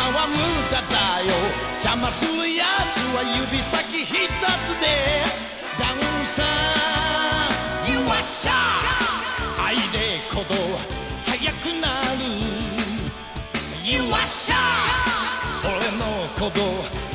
は無駄だよ。邪魔するやつは指先一つでダウンさん You are shy 愛で鼓動速くなる You are shy 俺の鼓動